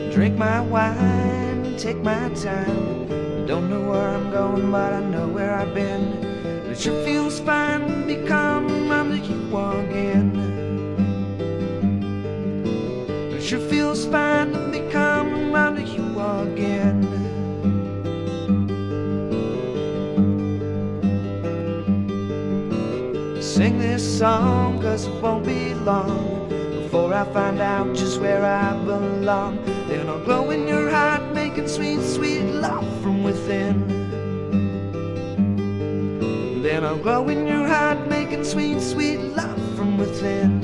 Drink my wine and take my time. Don't know where I'm going, but I know where I've been. It sure feels fine to become under you again. It sure feels fine to become under you again. Sing this song, 'cause it won't be long before I find out just where I belong. Then I'll glow in your heart, making sweet, sweet love from within. Then I'll glow in your heart, making sweet, sweet love from within.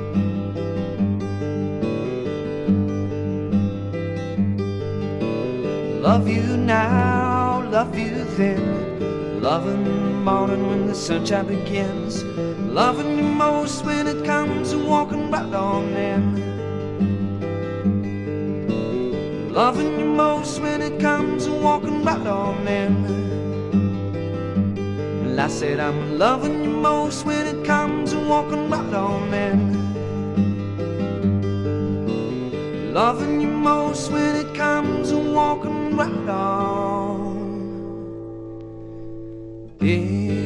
Love you now, love you then. Love in the morning when the sunshine begins. Loving you most when it comes to walking right on in. Loving you most when it comes to walking right on in. Well, I said I'm loving you most when it comes to walking right on in. Loving you most when it comes to walking right on in.